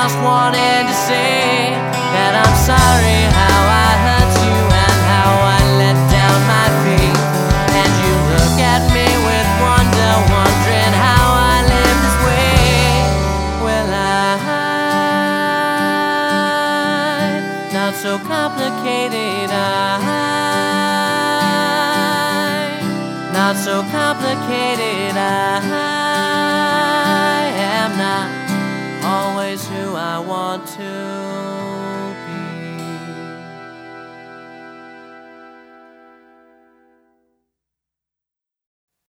just wanted to say that I'm sorry how I hurt you and how I let down my faith. And you look at me with wonder, wondering how I live this way. Well, not so complicated, not so complicated. I am not always who I want to